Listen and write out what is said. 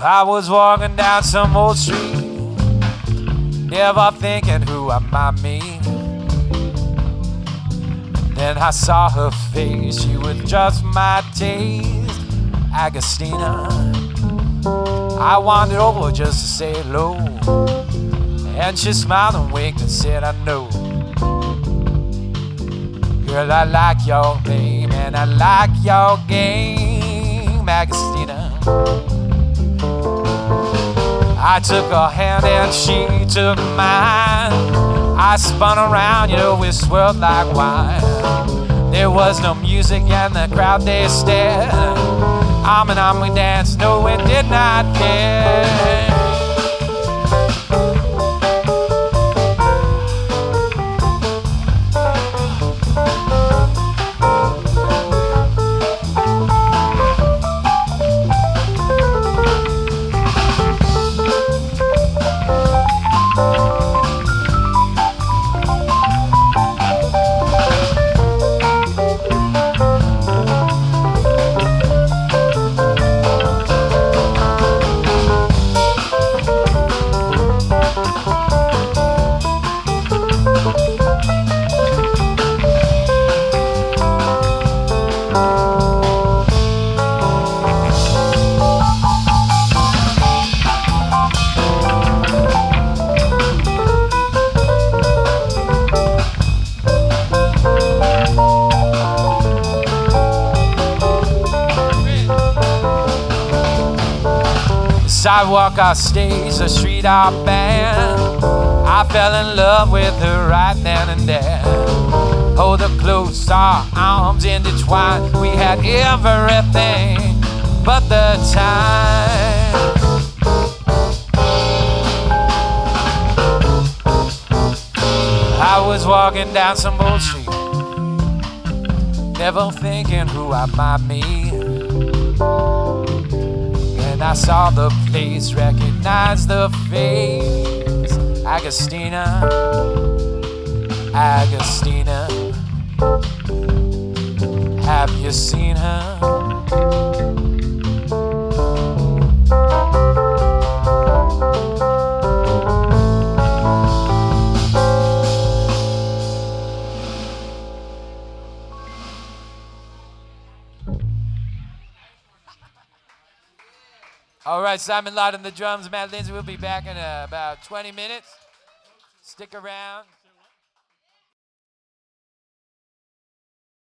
I was walking down some old street, never thinking who I might meet. Then I saw her face, she was just my taste, Agostina. I wandered over just to say hello, and she smiled and winked and said, I know. Girl, I like your name and I like your game, Agostina. I took her hand and she took mine. I spun around, we swirled like wine. There was no music and the crowd, they stared. Arm in arm we danced, no, we did not care. Sidewalk, our stage, the street, our band. I fell in love with her right then and there. Hold her close, our arms intertwined. We had everything but the time. I was walking down some old street, never thinking who I might meet. And I saw the place, recognized the face, Agostina, Agostina. Have you seen her? All right, Simon Lott on the drums, Matt Lindsay will be back in about 20 minutes. Stick around.